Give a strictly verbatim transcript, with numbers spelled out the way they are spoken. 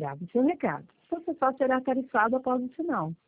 grave seu recado. Você só será tarifado após o sinal.